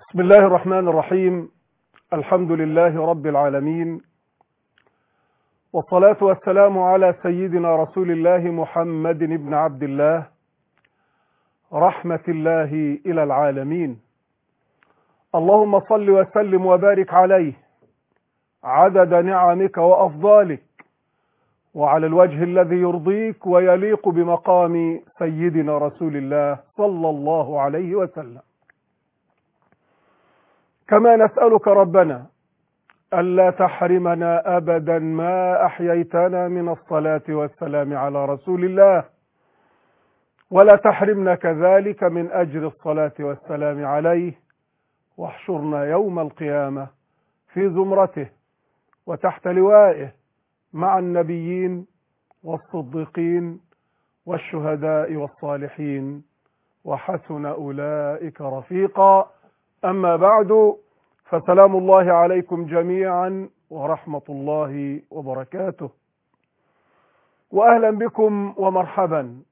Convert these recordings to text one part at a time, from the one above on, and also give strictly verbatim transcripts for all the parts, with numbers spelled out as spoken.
بسم الله الرحمن الرحيم. الحمد لله رب العالمين، والصلاة والسلام على سيدنا رسول الله محمد بن عبد الله رحمة الله إلى العالمين. اللهم صل وسلم وبارك عليه عدد نعمك وأفضالك، وعلى الوجه الذي يرضيك ويليق بمقام سيدنا رسول الله صلى الله عليه وسلم. كما نسألك ربنا ألا تحرمنا أبدا ما أحييتنا من الصلاة والسلام على رسول الله، ولا تحرمنا كذلك من أجر الصلاة والسلام عليه، واحشرنا يوم القيامة في زمرته وتحت لوائه مع النبيين والصديقين والشهداء والصالحين، وحسن أولئك رفيقا. أما بعد، فسلام الله عليكم جميعا ورحمة الله وبركاته، وأهلا بكم ومرحبا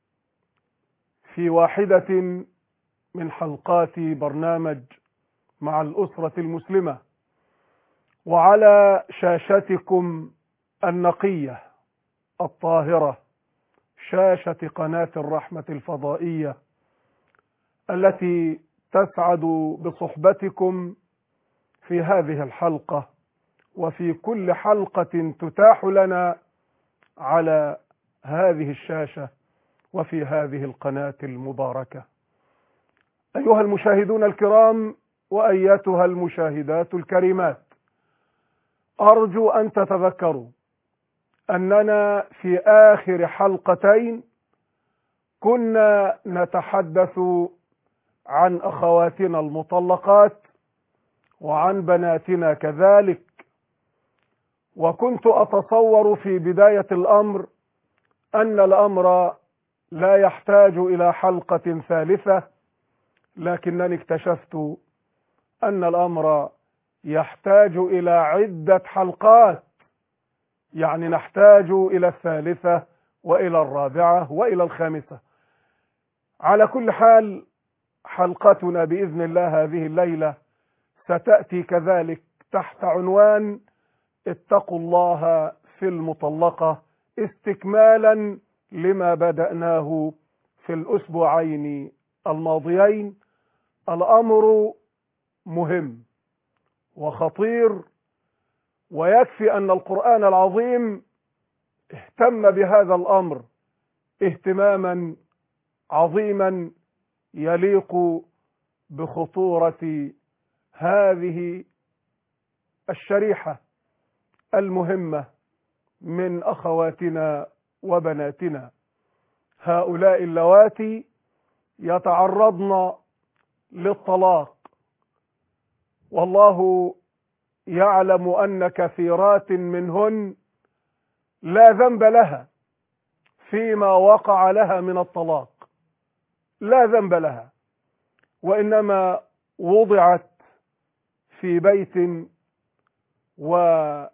في واحدة من حلقات برنامج مع الأسرة المسلمة، وعلى شاشتكم النقية الطاهرة، شاشة قناة الرحمة الفضائية التي تسعد بصحبتكم في هذه الحلقة وفي كل حلقة تتاح لنا على هذه الشاشة وفي هذه القناة المباركة. أيها المشاهدون الكرام وأيتها المشاهدات الكريمات، أرجو أن تتذكروا أننا في آخر حلقتين كنا نتحدث عن أخواتنا المطلقات وعن بناتنا كذلك، وكنت أتصور في بداية الأمر أن الأمر لا يحتاج إلى حلقة ثالثة، لكنني اكتشفت أن الأمر يحتاج إلى عدة حلقات، يعني نحتاج إلى الثالثة وإلى الرابعة وإلى الخامسة. على كل حال، حلقتنا بإذن الله هذه الليلة ستأتي كذلك تحت عنوان اتقوا الله في المطلقة، استكمالا لما بدأناه في الأسبوعين الماضيين. الأمر مهم وخطير، ويكفي أن القرآن العظيم اهتم بهذا الأمر اهتماما عظيما يليق بخطورة هذه الشريحة المهمة من أخواتنا وبناتنا، هؤلاء اللواتي يتعرضن للطلاق، والله يعلم أن كثيرات منهن لا ذنب لها فيما وقع لها من الطلاق، لا ذنب لها، وإنما وضعت في بيت وسلكت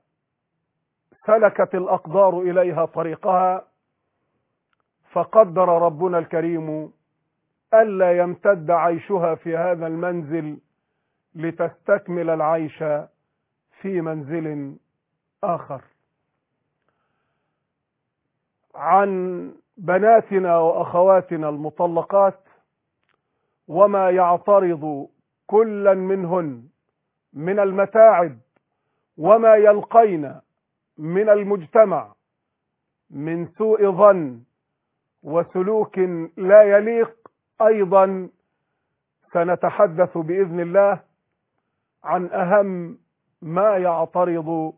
الأقدار إليها طريقها، فقدر ربنا الكريم ألا يمتد عيشها في هذا المنزل لتستكمل العيش في منزل آخر. عن بناتنا وأخواتنا المطلقات وما يعترض كلا منهن من المتاعب، وما يلقين من المجتمع من سوء ظن وسلوك لا يليق، أيضا سنتحدث بإذن الله عن أهم ما يعترض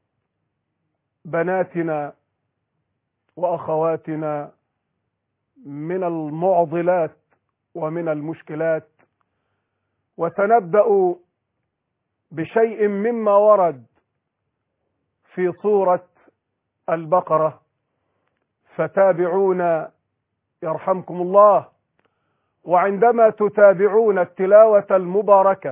بناتنا وأخواتنا من المعضلات ومن المشكلات. وسنبدأ بشيء مما ورد في سورة البقرة، فتابعونا يرحمكم الله. وعندما تتابعون التلاوة المباركة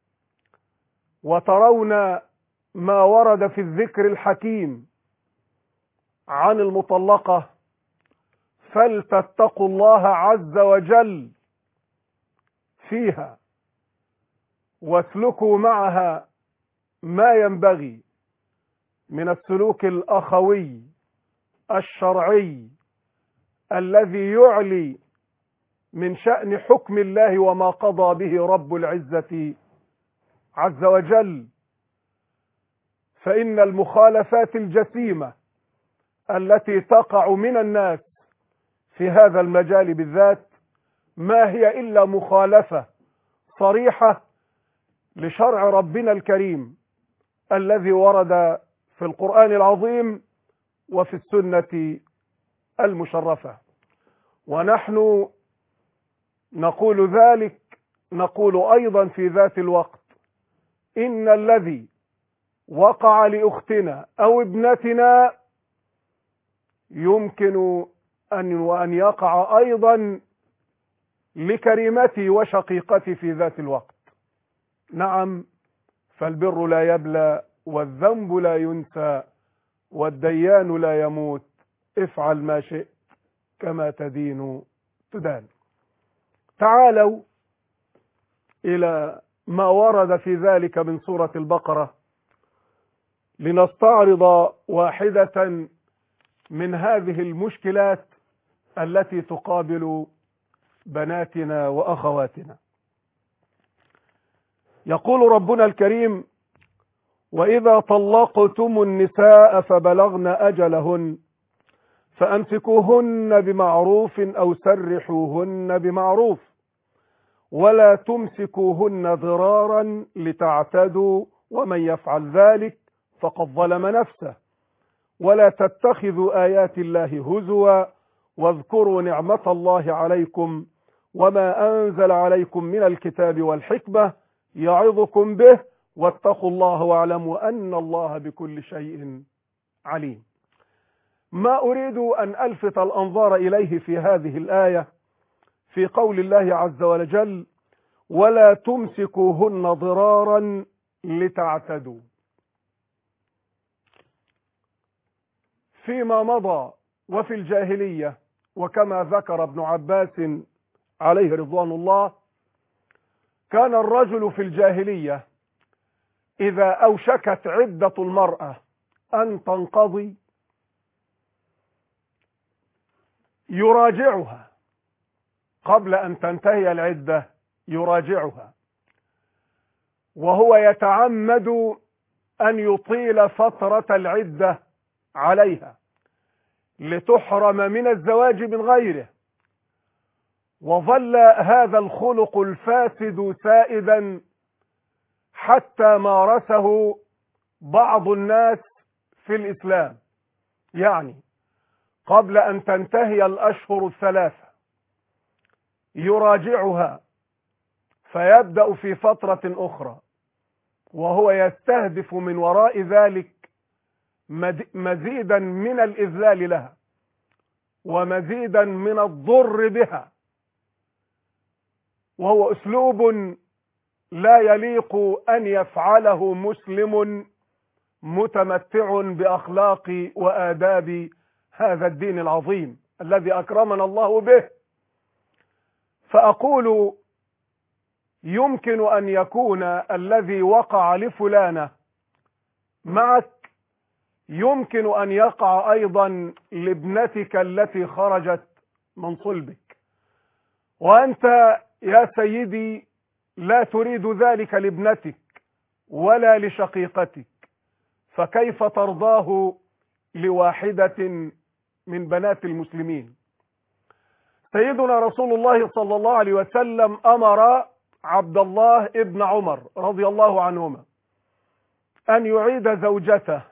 وترون ما ورد في الذكر الحكيم عن المطلقة، فلتتقوا الله عز وجل فيها، واسلكوا معها ما ينبغي من السلوك الأخوي الشرعي الذي يعلي من شأن حكم الله وما قضى به رب العزة عز وجل. فإن المخالفات الجسيمة التي تقع من الناس في هذا المجال بالذات ما هي إلا مخالفة صريحة لشرع ربنا الكريم الذي ورد في القرآن العظيم وفي السنة المشرفة. ونحن نقول ذلك نقول أيضا في ذات الوقت إن الذي وقع لأختنا أو ابنتنا يمكن أن وأن يقع أيضا لكريمتي وشقيقتي في ذات الوقت. نعم، فالبر لا يبلى والذنب لا ينسى والديان لا يموت، افعل ما شئت كما تدين تدان. تعالوا إلى ما ورد في ذلك من سورة البقرة لنستعرض واحدة من هذه المشكلات التي تقابل بناتنا وأخواتنا. يقول ربنا الكريم: وإذا طلقتم النساء فبلغن أجلهن فأمسكوهن بمعروف أو سرحوهن بمعروف ولا تمسكوهن ضرارا لتعتدوا ومن يفعل ذلك فقد ظلم نفسه ولا تتخذوا آيات الله هزوا واذكروا نعمة الله عليكم وما أنزل عليكم من الكتاب والحكمة يعظكم به واتقوا الله واعلموا أن الله بكل شيء عليم. ما أريد أن ألفت الأنظار إليه في هذه الآية في قول الله عز وجل: ولا تمسكوهن ضرارا لتعتدوا. فيما مضى وفي الجاهلية وكما ذكر ابن عباس عليه رضوان الله كان الرجل في الجاهلية إذا أوشكت عدة المرأة أن تنقضي يراجعها قبل أن تنتهي العدة، يراجعها وهو يتعمد أن يطيل فترة العدة عليها لتحرم من الزواج من غيره. وظل هذا الخلق الفاسد سائدا حتى مارسه بعض الناس في الإسلام، يعني قبل أن تنتهي الأشهر الثلاثة يراجعها فيبدأ في فترة أخرى وهو يستهدف من وراء ذلك مزيدا من الإذلال لها ومزيدا من الضر بها، وهو أسلوب لا يليق أن يفعله مسلم متمتع بأخلاق وآداب هذا الدين العظيم الذي أكرمنا الله به. فأقول يمكن أن يكون الذي وقع لفلانة معك يمكن أن يقع أيضا لابنتك التي خرجت من صلبك، وأنت يا سيدي لا تريد ذلك لابنتك ولا لشقيقتك، فكيف ترضاه لواحدة من بنات المسلمين؟ سيدنا رسول الله صلى الله عليه وسلم أمر عبد الله ابن عمر رضي الله عنهما أن يعيد زوجته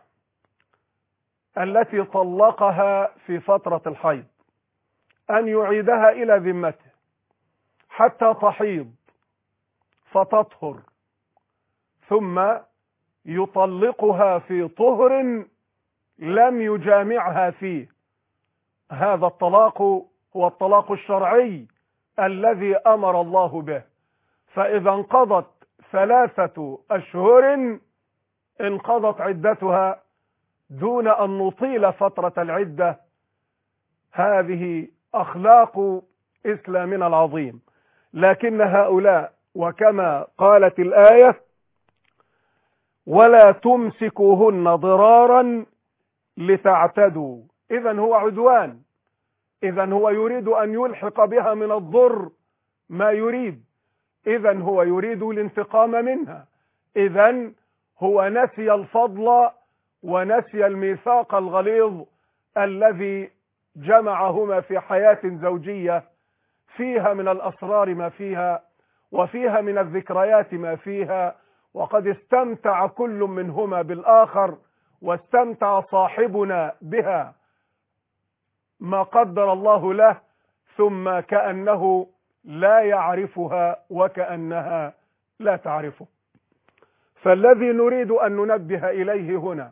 التي طلقها في فترة الحيض، أن يعيدها إلى ذمته حتى تحيض فتطهر، ثم يطلقها في طهر لم يجامعها فيه. هذا الطلاق هو الطلاق الشرعي الذي أمر الله به. فإذا انقضت ثلاثة أشهر انقضت عدتها دون أن نطيل فترة العدة. هذه أخلاق إسلامنا العظيم. لكن هؤلاء وكما قالت الآية: ولا تمسكوهن ضرارا لتعتدوا. إذن هو عدوان، إذن هو يريد أن يلحق بها من الضر ما يريد، إذن هو يريد الانتقام منها، إذن هو نسي الفضل ونسي الميثاق الغليظ الذي جمعهما في حياة زوجية فيها من الأسرار ما فيها، وفيها من الذكريات ما فيها، وقد استمتع كل منهما بالآخر، واستمتع صاحبنا بها ما قدر الله له، ثم كأنه لا يعرفها وكأنها لا تعرفه. فالذي نريد أن ننبه إليه هنا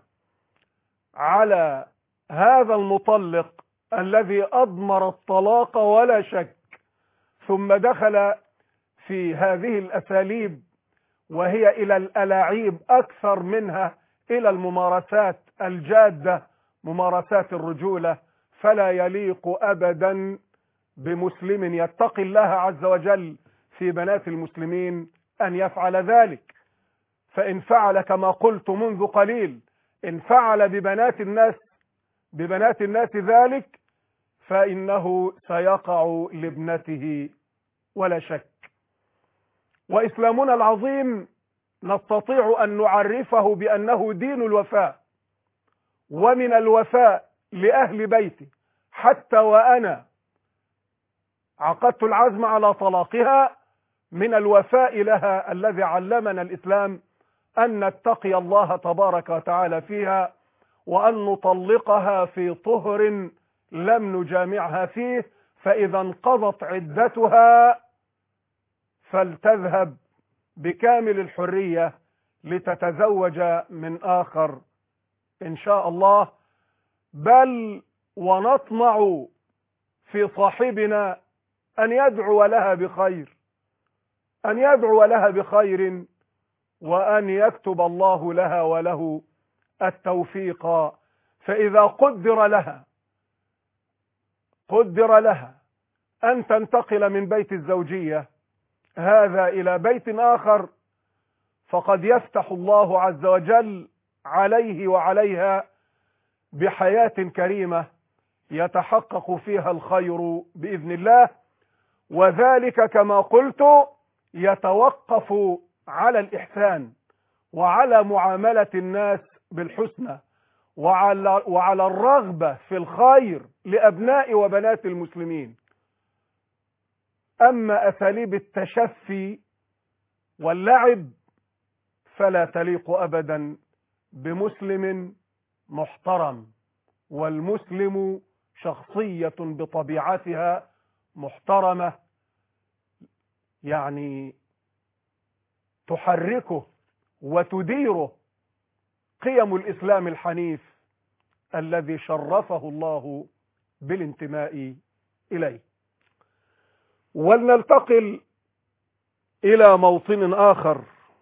على هذا المطلق الذي أضمر الطلاق ولا شك، ثم دخل في هذه الأساليب وهي إلى الألاعيب أكثر منها إلى الممارسات الجادة، ممارسات الرجولة، فلا يليق أبدا بمسلم يتقي الله عز وجل في بنات المسلمين أن يفعل ذلك. فإن فعل كما قلت منذ قليل، إن فعل ببنات الناس ببنات الناس ذلك فإنه سيقع لابنته ولا شك. وإسلامنا العظيم نستطيع أن نعرفه بأنه دين الوفاء، ومن الوفاء لأهل بيتي حتى وأنا عقدت العزم على طلاقها، من الوفاء لها الذي علمنا الإسلام أن نتقي الله تبارك وتعالى فيها، وأن نطلقها في طهر لم نجامعها فيه، فإذا انقضت عدتها فلتذهب بكامل الحرية لتتزوج من آخر إن شاء الله. بل ونطمع في صاحبنا أن يدعو لها بخير، أن يدعو لها بخير، وأن يكتب الله لها وله التوفيق. فإذا قدر لها قدر لها أن تنتقل من بيت الزوجية هذا إلى بيت آخر، فقد يفتح الله عز وجل عليه وعليها بحياة كريمة يتحقق فيها الخير بإذن الله. وذلك كما قلت يتوقف على الإحسان، وعلى معاملة الناس بالحسنى، وعلى, وعلى الرغبة في الخير لأبناء وبنات المسلمين. أما أساليب التشفي واللعب فلا تليق أبدا بمسلم محترم، والمسلم شخصية بطبيعتها محترمة، يعني تحركه وتديره قيم الإسلام الحنيف الذي شرفه الله بالانتماء إليه. ولننتقل إلى موطن آخر: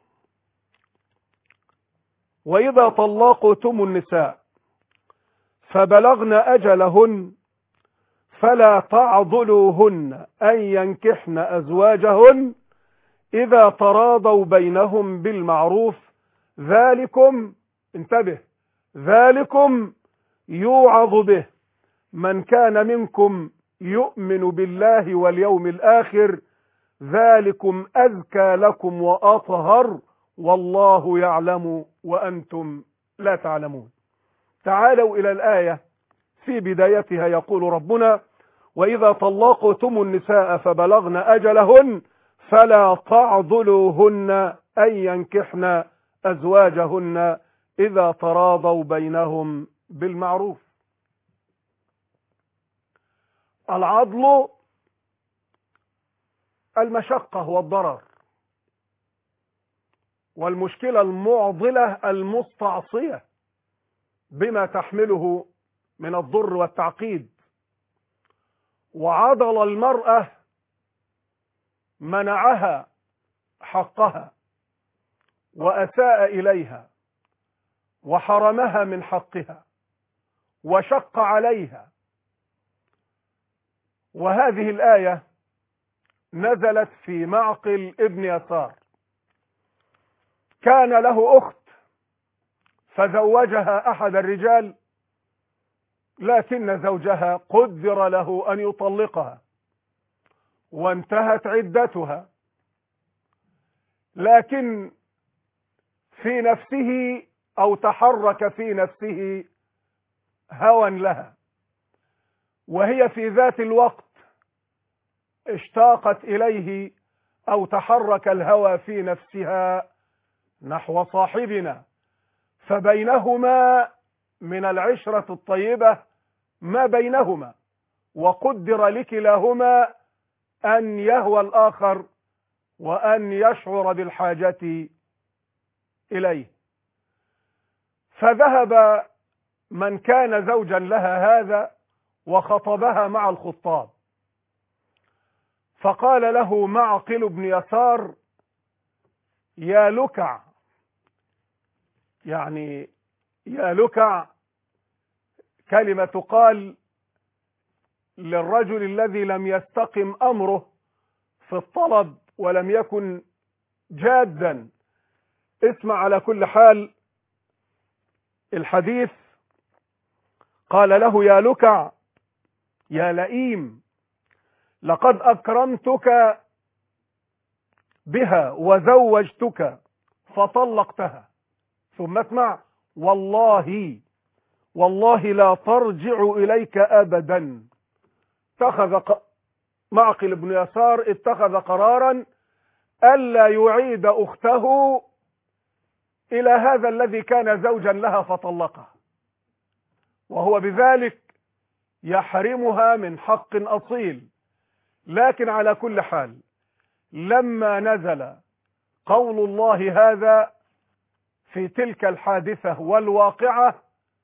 وإذا طلقتم النساء فبلغن أجلهن فلا تعضلوهن أن ينكحن أزواجهن إذا تراضوا بينهم بالمعروف، ذلكم، انتبه، ذلكم يوعظ به من كان منكم يؤمن بالله واليوم الآخر، ذلكم أزكى لكم وأطهر والله يعلم وأنتم لا تعلمون. تعالوا إلى الآية في بدايتها. يقول ربنا: وإذا طلقتم النساء فبلغن أجلهن فلا تعضلوهن أن ينكحن أزواجهن إذا تراضوا بينهم بالمعروف. العضل المشقة والضرر، والمشكلة المعضلة المستعصية بما تحمله من الضر والتعقيد. وعضل المرأة منعها حقها وأساء إليها وحرمها من حقها وشق عليها. وهذه الآية نزلت في معقل ابن يسار. كان له أخت فزوجها أحد الرجال، لكن زوجها قدر له أن يطلقها وانتهت عدتها، لكن في نفسه أو تحرك في نفسه هوى لها، وهي في ذات الوقت اشتاقت إليه أو تحرك الهوى في نفسها نحو صاحبنا، فبينهما من العشرة الطيبة ما بينهما، وقدر لكلاهما أن يهوى الآخر وأن يشعر بالحاجة إليه. فذهب من كان زوجا لها هذا وخطبها مع الخطاب، فقال له معقل بن يسار: يا لكع، يعني يا لكع كلمة تقال للرجل الذي لم يستقم أمره في الطلب ولم يكن جادا. اسمع على كل حال الحديث. قال له: يا لكع، يا لئيم، لقد أكرمتك بها وزوجتك فطلقتها، ثم اسمع: والله والله لا ترجع إليك أبدا. اتخذ معقل بن يسار اتخذ قرارا ألا يعيد أخته إلى هذا الذي كان زوجا لها فطلقها، وهو بذلك يحرمها من حق أصيل. لكن على كل حال لما نزل قول الله هذا في تلك الحادثة والواقعة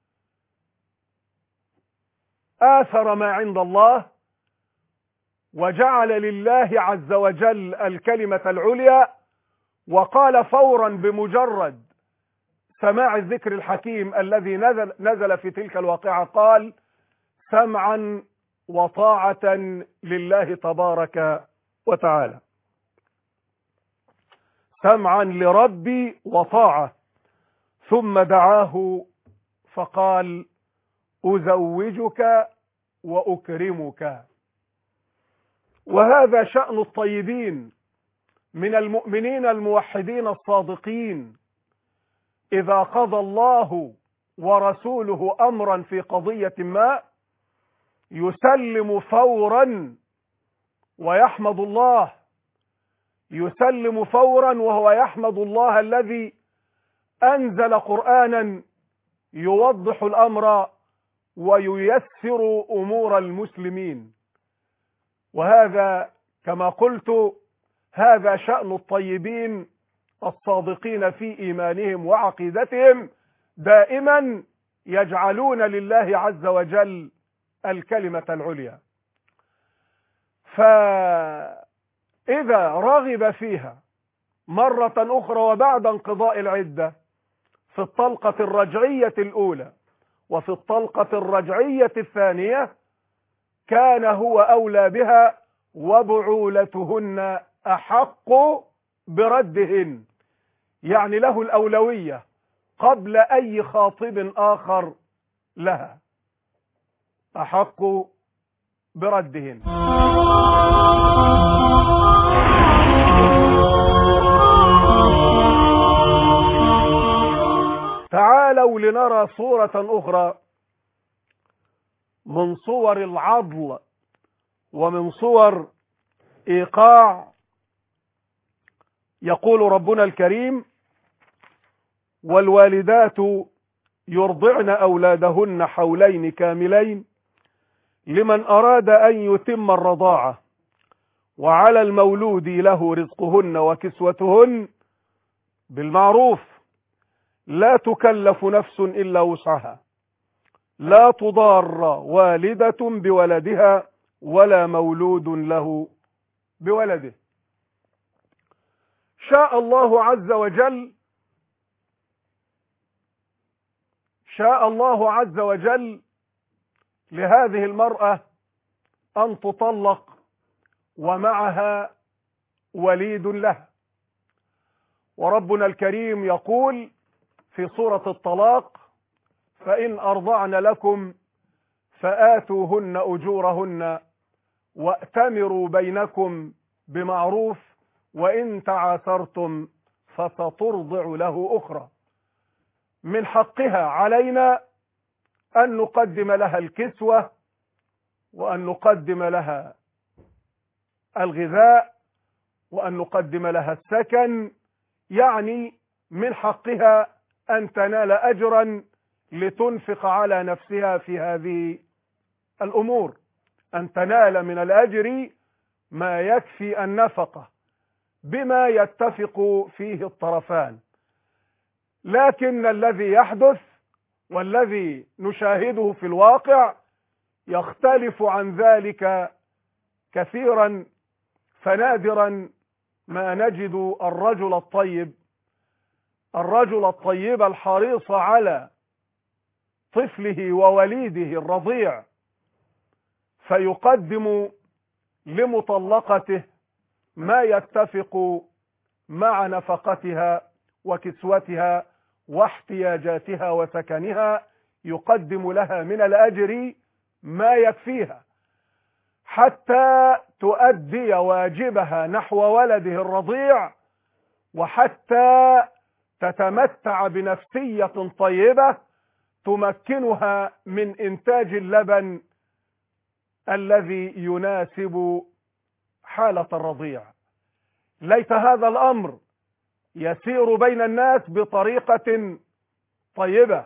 آثر ما عند الله وجعل لله عز وجل الكلمة العليا، وقال فورا بمجرد سماع الذكر الحكيم الذي نزل, نزل في تلك الواقعة، قال: سمعا وطاعة لله تبارك وتعالى. سمعا لربي وطاعة. ثم دعاه فقال: أزوجك وأكرمك. وهذا شأن الطيبين من المؤمنين الموحدين الصادقين. إذا قضى الله ورسوله أمرا في قضية ما يسلم فورا ويحمد الله، يسلم فورا وهو يحمد الله الذي أنزل قرآنا يوضح الأمر وييسر أمور المسلمين. وهذا كما قلت هذا شأن الطيبين الصادقين في إيمانهم وعقيدتهم، دائما يجعلون لله عز وجل الكلمة العليا. فإذا رغب فيها مرة أخرى وبعد انقضاء العدة في الطلقة الرجعية الأولى وفي الطلقة الرجعية الثانية كان هو أولى بها، وبعولتهن أحق بردهن، يعني له الأولوية قبل أي خاطب آخر لها، أحق بردهن. تعالوا لنرى صورة أخرى من صور العضل ومن صور إيقاع. يقول ربنا الكريم: والوالدات يرضعن أولادهن حولين كاملين لمن أراد أن يتم الرضاعة، وعلى المولود له رزقهن وكسوتهن بالمعروف، لا تكلف نفس إلا وسعها، لا تضار والدة بولدها ولا مولود له بولده. شاء الله عز وجل شاء الله عز وجل لهذه المرأة أن تطلق ومعها وليد لها. وربنا الكريم يقول في سورة الطلاق: فإن أرضعن لكم فآتوهن أجورهن وأتمروا بينكم بمعروف وإن تعاثرتم فسترضع له أخرى. من حقها علينا أن نقدم لها الكسوة وأن نقدم لها الغذاء وأن نقدم لها السكن، يعني من حقها أن تنال أجرا لتنفق على نفسها في هذه الأمور، أن تنال من الأجر ما يكفي النفقة بما يتفق فيه الطرفان. لكن الذي يحدث والذي نشاهده في الواقع يختلف عن ذلك كثيرا، فنادرا ما نجد الرجل الطيب الرجل الطيب الحريص على طفله ووليده الرضيع فيقدم لمطلقته ما يتفق مع نفقتها وكسوتها واحتياجاتها وسكنها، يقدم لها من الأجر ما يكفيها حتى تؤدي واجبها نحو ولده الرضيع، وحتى تتمتع بنفسية طيبة تمكنها من إنتاج اللبن الذي يناسب حالة الرضيع. ليت هذا الأمر يسير بين الناس بطريقة طيبة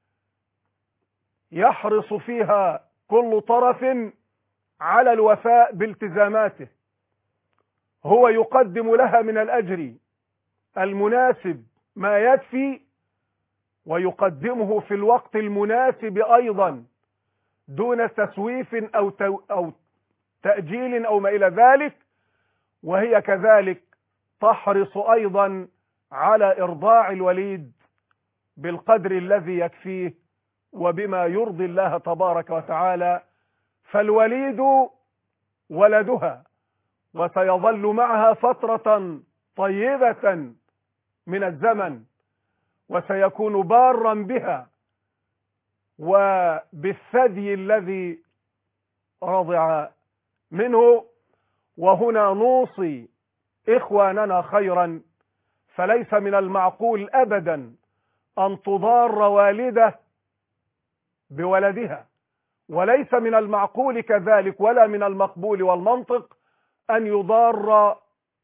يحرص فيها كل طرف على الوفاء بالتزاماته. هو يقدم لها من الأجر المناسب ما يكفي، ويقدمه في الوقت المناسب أيضا دون تسويف أو أو تأجيل أو ما إلى ذلك. وهي كذلك تحرص أيضا على إرضاع الوليد بالقدر الذي يكفيه وبما يرضي الله تبارك وتعالى، فالوليد ولدها وسيظل معها فترة طيبة من الزمن، وسيكون بارا بها وبالثدي الذي رضع منه. وهنا نوصي إخواننا خيرا، فليس من المعقول أبدا أن تضار والدة بولدها، وليس من المعقول كذلك ولا من المقبول والمنطق أن يضار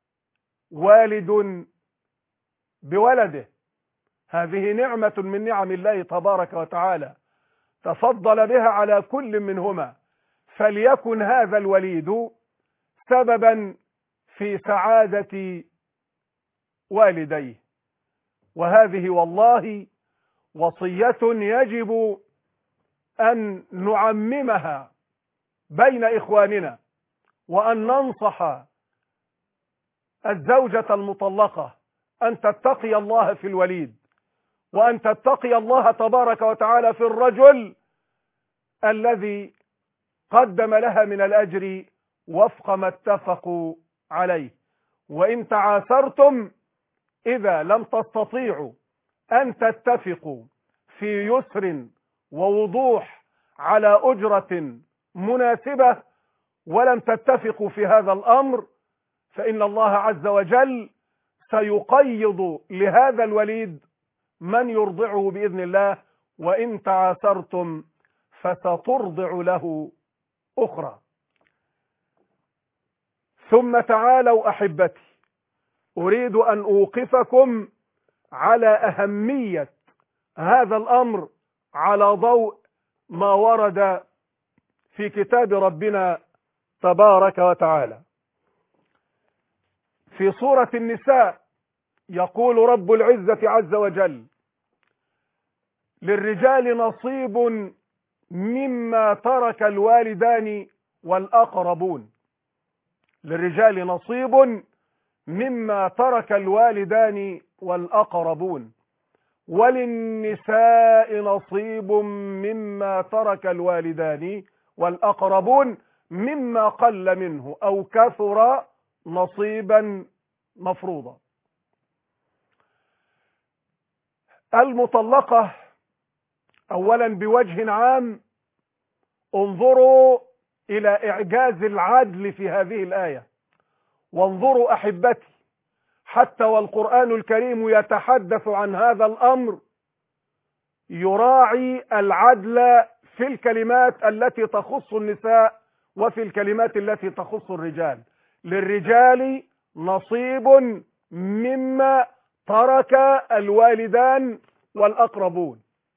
والد بولده. هذه نعمة من نعم الله تبارك وتعالى تفضل بها على كل منهما، فليكن هذا الوليد سببا في سعادة والديه. وهذه والله وصية يجب أن نعممها بين إخواننا، وأن ننصح الزوجة المطلقة أن تتقي الله في الوليد، وأن تتقي الله تبارك وتعالى في الرجل الذي قدم لها من الأجر وفق ما اتفقوا عليه. وإن تعاثرتم، إذا لم تستطيعوا أن تتفقوا في يسر ووضوح على أجرة مناسبة ولم تتفقوا في هذا الأمر، فإن الله عز وجل سيقيض لهذا الوليد من يرضعه بإذن الله. وإن تعاثرتم فسترضع له أخرى. ثم تعالوا أحبتي، أريد أن أوقفكم على أهمية هذا الأمر على ضوء ما ورد في كتاب ربنا تبارك وتعالى. في سورة النساء يقول رب العزة عز وجل: للرجال نصيب مما ترك الوالدان والأقربون. للرجال نصيب مما ترك الوالدان والأقربون، وللنساء نصيب مما ترك الوالدان والأقربون مما قل منه أو كثر نصيبا مفروضا. المطلقة أولا بوجه عام انظروا إلى إعجاز العدل في هذه الآية، وانظروا أحبتي حتى والقرآن الكريم يتحدث عن هذا الأمر يراعي العدل في الكلمات التي تخص النساء وفي الكلمات التي تخص الرجال. للرجال نصيب مما ترك الوالدان والأقربون،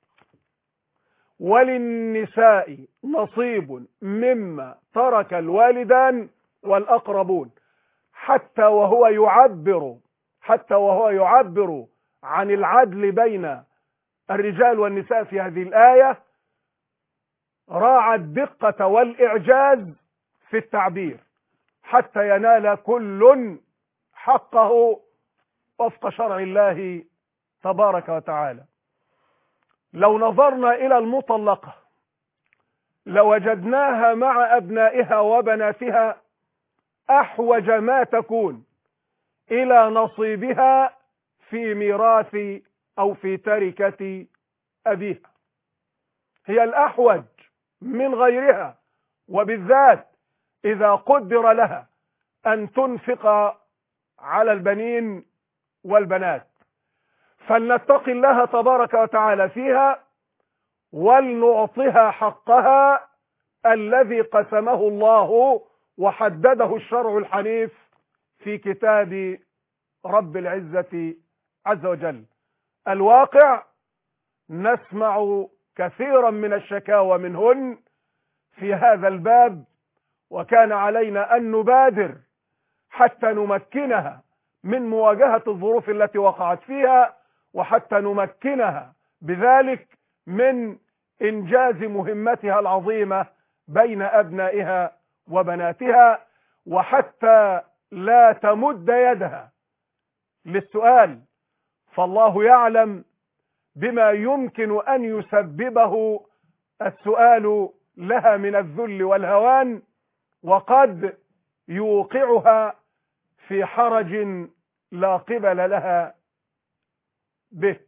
وللنساء نصيب مما ترك الوالدان والأقربون. حتى وهو يعبر حتى وهو يعبر عن العدل بين الرجال والنساء في هذه الآية راعى الدقة والإعجاز في التعبير حتى ينال كل حقه وفق شرع الله تبارك وتعالى. لو نظرنا إلى المطلقة لوجدناها مع أبنائها وبناتها أحوج ما تكون إلى نصيبها في ميراث أو في تركة أبيها. هي الأحوج من غيرها، وبالذات إذا قدر لها أن تنفق على البنين والبنات. فلنتقي الله تبارك وتعالى فيها ولنعطها حقها الذي قسمه الله وحدده الشرع الحنيف في كتاب رب العزة عز وجل. الواقع نسمع كثيرا من الشكاوى منهن في هذا الباب، وكان علينا أن نبادر حتى نمكنها من مواجهة الظروف التي وقعت فيها، وحتى نمكنها بذلك من إنجاز مهمتها العظيمة بين أبنائها وبناتها، وحتى لا تمد يدها للسؤال، فالله يعلم بما يمكن أن يسببه السؤال لها من الذل والهوان، وقد يوقعها في حرج لا قبل لها به.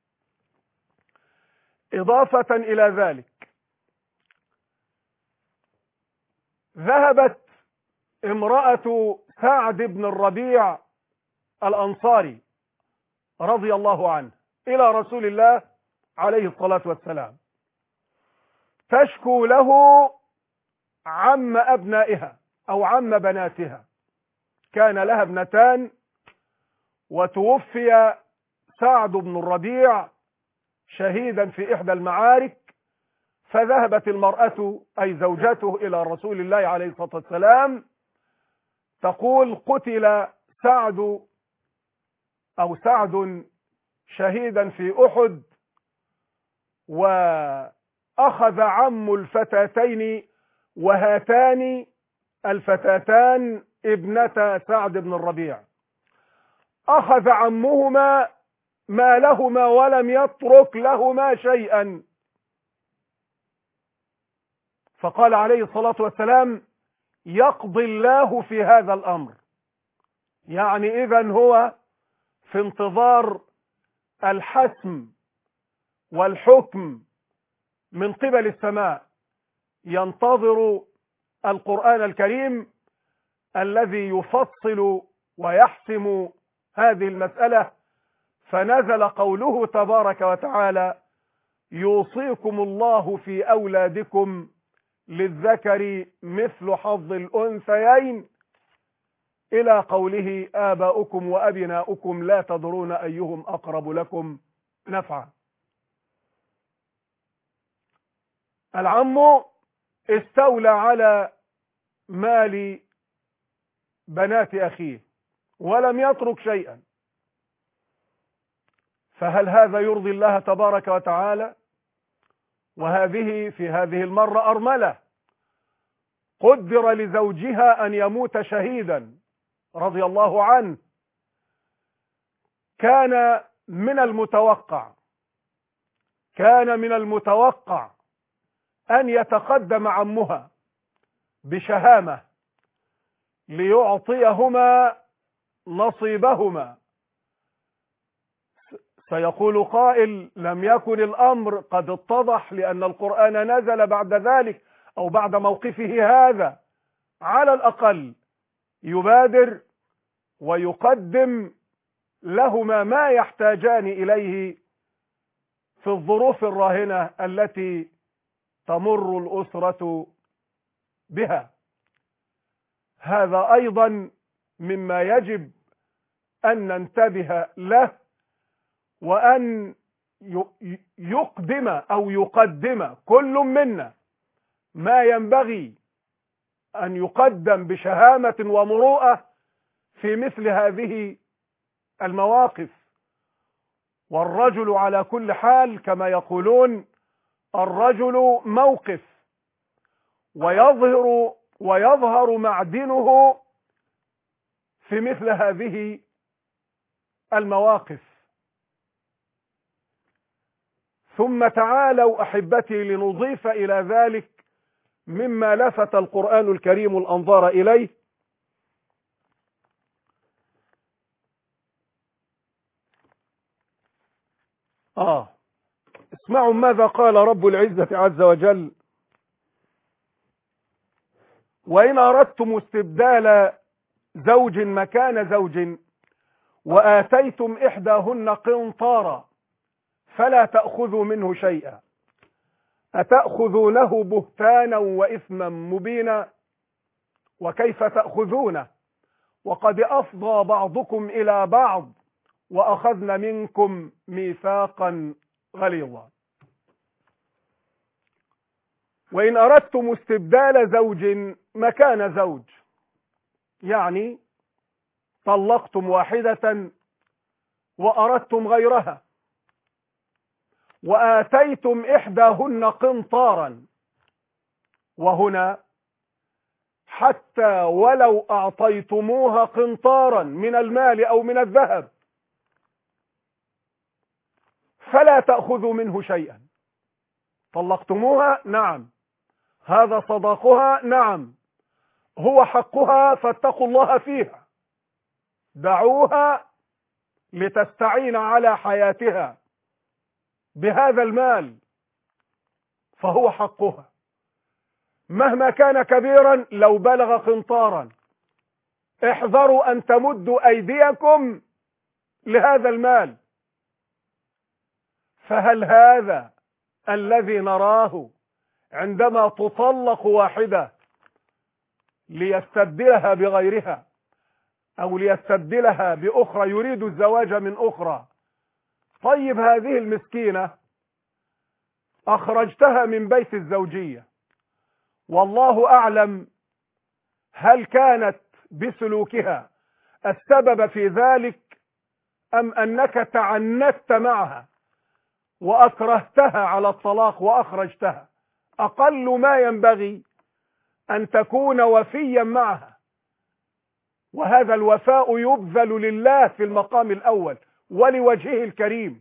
إضافة إلى ذلك ذهبت امرأة سعد بن الربيع الأنصاري رضي الله عنه إلى رسول الله عليه الصلاة والسلام تشكو له عم أبنائها أو عم بناتها. كان لها ابنتان وتوفي سعد بن الربيع شهيدا في إحدى المعارك، فذهبت المرأة أي زوجته إلى رسول الله عليه الصلاة والسلام تقول قتل سعد أو سعد شهيدا في أحد، وأخذ عم الفتاتين وهاتان الفتاتان ابنتا سعد بن الربيع، أخذ عمهما مالهما ولم يترك لهما شيئا. فقال عليه الصلاة والسلام يقضي الله في هذا الأمر، يعني إذن هو في انتظار الحسم والحكم من قبل السماء، ينتظر القرآن الكريم الذي يفصل ويحسم هذه المسألة. فنزل قوله تبارك وتعالى يوصيكم الله في أولادكم للذكر مثل حظ الأنثيين إلى قوله آباؤكم وأبناؤكم لا تدرون أيهم أقرب لكم نفعا. العم استولى على مال بنات أخيه ولم يترك شيئا، فهل هذا يرضي الله تبارك وتعالى؟ وهذه في هذه المرة أرملة قدر لزوجها أن يموت شهيدا رضي الله عنه. كان من المتوقع كان من المتوقع أن يتقدم عمها بشهامة ليعطيهما نصيبهما. سيقول قائل: لم يكن الأمر قد اتضح، لأن القرآن نزل بعد ذلك أو بعد موقفه هذا. على الأقل يبادر ويقدم لهما ما يحتاجان إليه في الظروف الراهنة التي تمر الأسرة بها. هذا أيضا مما يجب أن ننتبه له، وأن يقدم أو يقدم كل منا ما ينبغي أن يقدم بشهامة ومروءة في مثل هذه المواقف. والرجل على كل حال كما يقولون: الرجل موقف، ويظهر ويظهر معدنه في مثل هذه المواقف. ثم تعالوا أحبتي لنضيف إلى ذلك مما لفت القرآن الكريم الأنظار إليه. آه اسمعوا ماذا قال رب العزة عز وجل: وإن أردتم استبدال زوج مكان زوج وآتيتم إحداهن قنطارا فلا تأخذوا منه شيئا أتأخذونه بهتانا وإثما مبينا وكيف تأخذونه وقد أفضى بعضكم إلى بعض وأخذن منكم ميثاقا غليظا. وإن أردتم استبدال زوج مكان زوج، يعني طلقتم واحدة وأردتم غيرها، وآتيتم إحداهن قنطارا، وهنا حتى ولو أعطيتموها قنطارا من المال أو من الذهب فلا تأخذوا منه شيئا. طلقتموها، نعم، هذا صداقها، نعم، هو حقها، فاتقوا الله فيها، دعوها لتستعين على حياتها بهذا المال، فهو حقها مهما كان كبيرا لو بلغ قنطارا. احذروا أن تمدوا أيديكم لهذا المال. فهل هذا الذي نراه عندما تطلق واحدة ليستبدلها بغيرها أو ليستبدلها بأخرى يريد الزواج من أخرى؟ طيب هذه المسكينة أخرجتها من بيت الزوجية، والله أعلم هل كانت بسلوكها السبب في ذلك أم أنك تعنت معها وأكرهتها على الطلاق وأخرجتها. أقل ما ينبغي أن تكون وفيا معها، وهذا الوفاء يبذل لله في المقام الأول ولوجهه الكريم.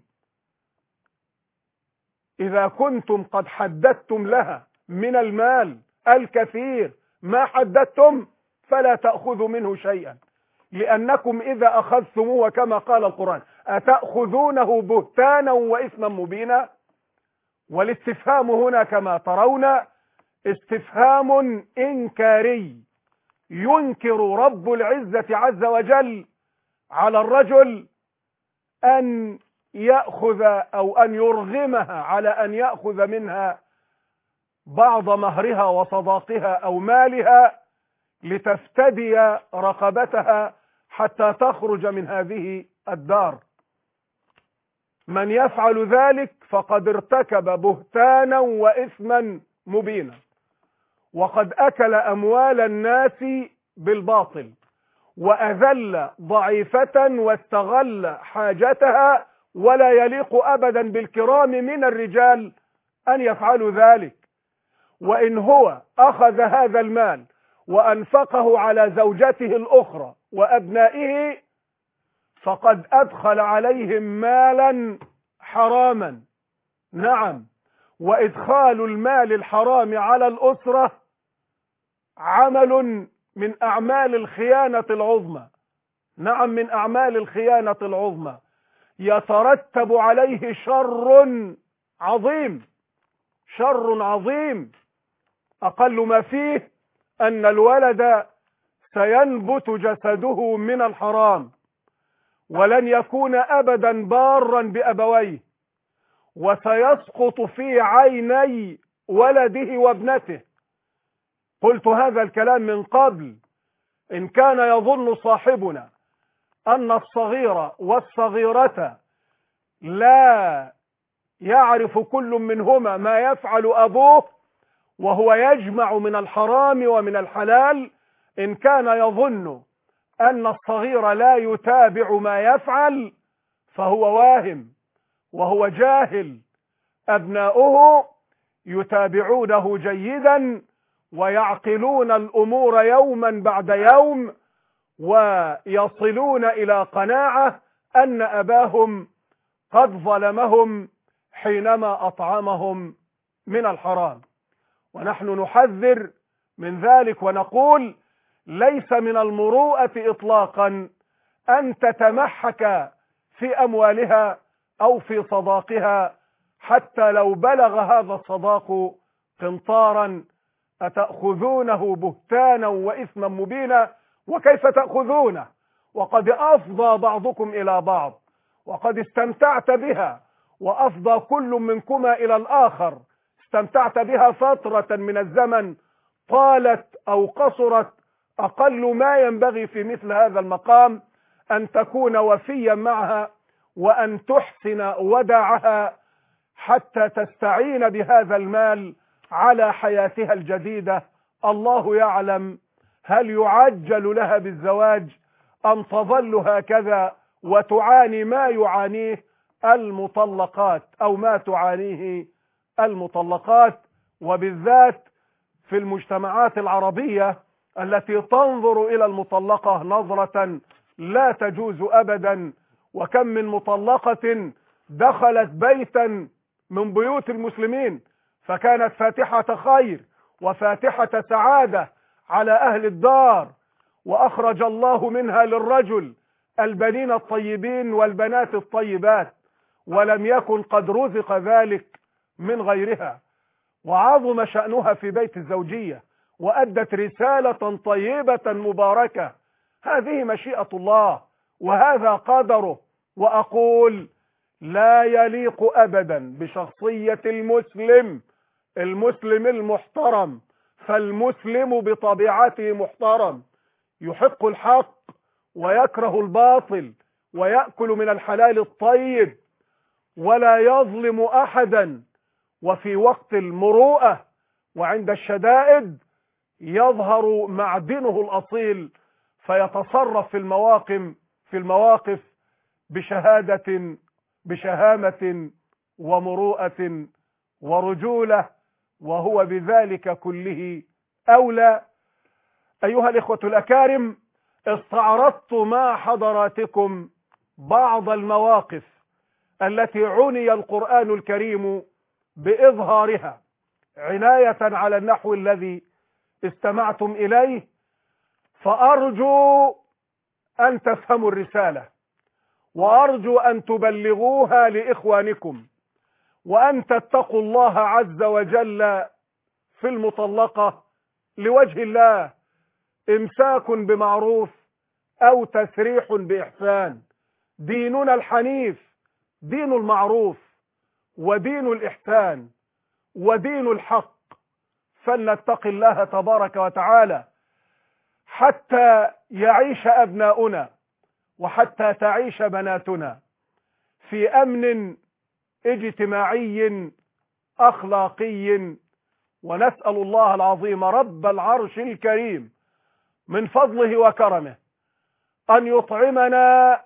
إذا كنتم قد حددتم لها من المال الكثير ما حددتم فلا تأخذوا منه شيئا، لأنكم إذا أخذتموه كما قال القرآن أتأخذونه بهتانا وإثما مبينا. والاستفهام هنا كما ترون استفهام إنكاري، ينكر رب العزة عز وجل على الرجل أن يأخذ أو أن يرغمها على أن يأخذ منها بعض مهرها وصداقها أو مالها لتفتدي رقبتها حتى تخرج من هذه الدار. من يفعل ذلك فقد ارتكب بهتانا وإثما مبينا، وقد أكل أموال الناس بالباطل، وأذل ضعيفة واستغل حاجتها، ولا يليق أبدا بالكرام من الرجال أن يفعلوا ذلك. وإن هو أخذ هذا المال وأنفقه على زوجته الأخرى وأبنائه فقد أدخل عليهم مالا حراما. نعم، وإدخال المال الحرام على الأسرة عمل من أعمال الخيانة العظمى، نعم من أعمال الخيانة العظمى، يترتب عليه شر عظيم، شر عظيم أقل ما فيه أن الولد سينبت جسده من الحرام، ولن يكون أبدا بارا بأبويه، وسيسقط في عيني ولده وابنته. قلت هذا الكلام من قبل، إن كان يظن صاحبنا أن الصغير والصغيرة لا يعرف كل منهما ما يفعل أبوه وهو يجمع من الحرام ومن الحلال، إن كان يظن أن الصغير لا يتابع ما يفعل فهو واهم وهو جاهل. أبناؤه يتابعونه جيدا ويعقلون الأمور يوما بعد يوم، ويصلون إلى قناعة أن أباهم قد ظلمهم حينما أطعمهم من الحرام. ونحن نحذر من ذلك ونقول ليس من المروءة إطلاقا أن تتمحك في أموالها أو في صداقها حتى لو بلغ هذا الصداق قنطارا. أتأخذونه بهتانا وإثما مبينا؟ وكيف تأخذونه وقد أفضى بعضكم إلى بعض، وقد استمتعت بها وأفضى كل منكما إلى الآخر، استمتعت بها فترة من الزمن طالت أو قصرت. أقل ما ينبغي في مثل هذا المقام أن تكون وفيا معها وأن تحسن وداعها حتى تستعين بهذا المال على حياتها الجديدة. الله يعلم هل يعجل لها بالزواج أم تظل هكذا وتعاني ما يعانيه المطلقات أو ما تعانيه المطلقات، وبالذات في المجتمعات العربية التي تنظر إلى المطلقة نظرة لا تجوز أبدا. وكم من مطلقة دخلت بيتا من بيوت المسلمين فكانت فاتحة خير وفاتحة سعادة على أهل الدار، وأخرج الله منها للرجل البنين الطيبين والبنات الطيبات، ولم يكن قد رزق ذلك من غيرها، وعظم شأنها في بيت الزوجية وأدت رسالة طيبة مباركة. هذه مشيئة الله وهذا قدره. وأقول لا يليق أبدا بشخصية المسلم المسلم المحترم، فالمسلم بطبيعته محترم، يحق الحق ويكره الباطل ويأكل من الحلال الطيب ولا يظلم أحدا، وفي وقت المروءة وعند الشدائد يظهر معدنه الأصيل فيتصرف في المواقف في المواقف بشهادة بشهامة ومروءة ورجولة، وهو بذلك كله أولى. أيها الإخوة الأكارم، استعرضت مع حضراتكم بعض المواقف التي عني القرآن الكريم بإظهارها عناية على النحو الذي استمعتم إليه، فأرجو أن تفهموا الرسالة، وأرجو أن تبلغوها لإخوانكم، وأن تتقوا الله عز وجل في المطلقة لوجه الله، إمساك بمعروف أو تسريح بإحسان. ديننا الحنيف دين المعروف ودين الإحسان ودين الحق، فلنتق الله تبارك وتعالى حتى يعيش أبناؤنا وحتى تعيش بناتنا في أمن اجتماعي أخلاقي. ونسأل الله العظيم رب العرش الكريم من فضله وكرمه أن يطعمنا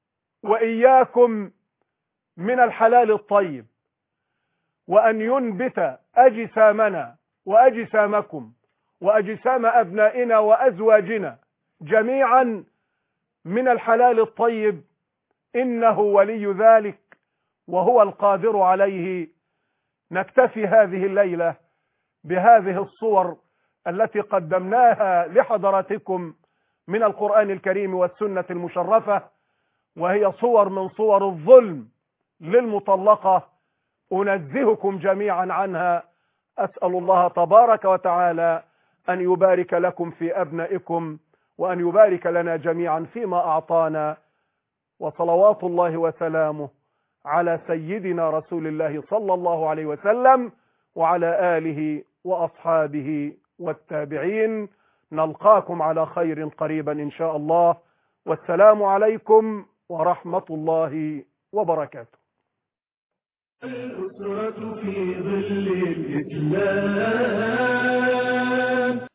وإياكم من الحلال الطيب، وأن ينبت أجسامنا وأجسامكم وأجسام أبنائنا وأزواجنا جميعا من الحلال الطيب، إنه ولي ذلك وهو القادر عليه. نكتفي هذه الليلة بهذه الصور التي قدمناها لحضراتكم من القرآن الكريم والسنة المشرفة، وهي صور من صور الظلم للمطلقة أنزهكم جميعا عنها. أسأل الله تبارك وتعالى أن يبارك لكم في أبنائكم، وأن يبارك لنا جميعا فيما أعطانا، وصلوات الله وسلامه على سيدنا رسول الله صلى الله عليه وسلم وعلى آله وأصحابه والتابعين. نلقاكم على خير قريبا إن شاء الله، والسلام عليكم ورحمة الله وبركاته. الأسرة في ظل الإسلام